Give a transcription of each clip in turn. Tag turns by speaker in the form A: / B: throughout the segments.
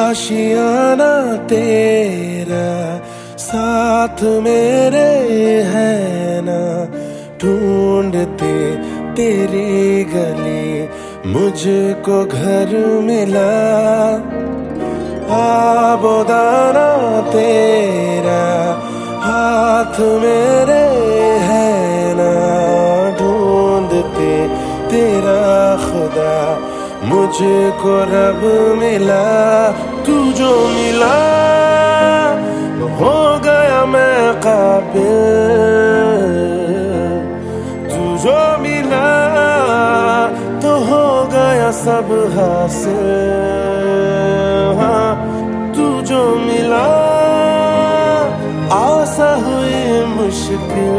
A: आशियाना तेरा साथ मेरे है ना, ढूंढते तेरी गली मुझको घर मिला। आबोदाना तेरा हाथ मेरे है ना, ढूंढते तेरा खुदा मुझको रब मिला। तू जो मिला हो गया मैं काबिल, तू जो मिला तो हो गया सब हासिल। हाँ, तू जो मिला आसा हुई मुश्किल,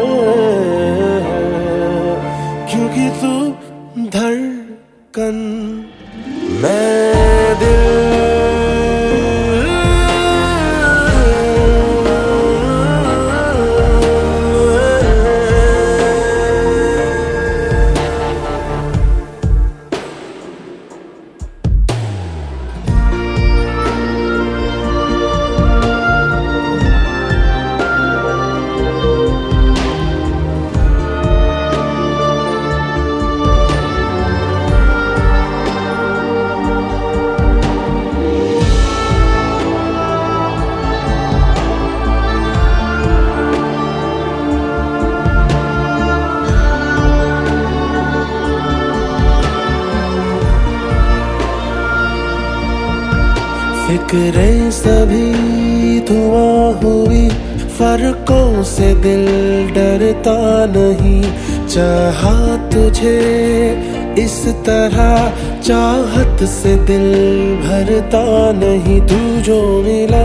A: क्योंकि तू धड़कन मैं दिल। फिक्रें सभी धुआं हुई, फर्कों से दिल डरता नहीं। चाहा तुझे इस तरह, चाहत से दिल भरता नहीं। तू जो मिला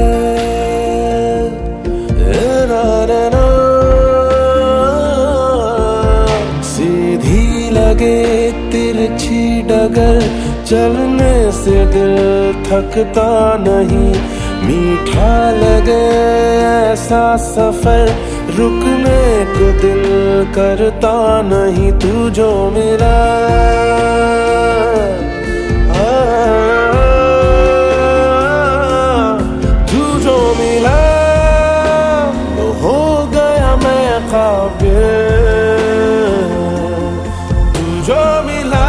A: सीधी लगे तिरछी डगर, चलने से दिल थकता नहीं। मीठा लगे ऐसा सफर, रुकने को दिल करता नहीं। तू जो मिला तू जो मिला तो हो गया मैं काबिल, तू जो मिला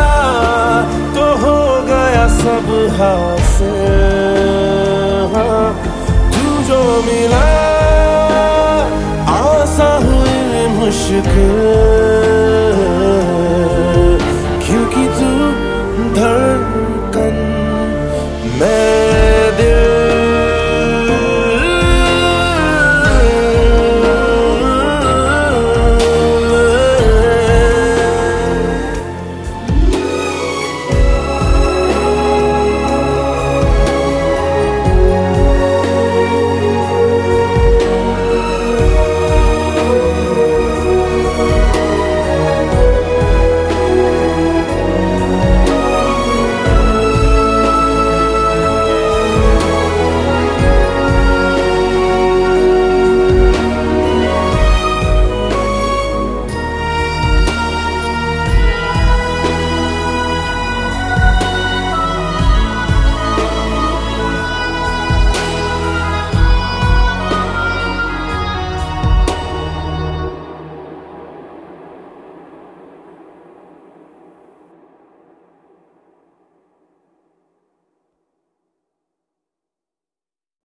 A: सब हासिल। हाँ, तू जो मिला आसा हुई मुश्किल।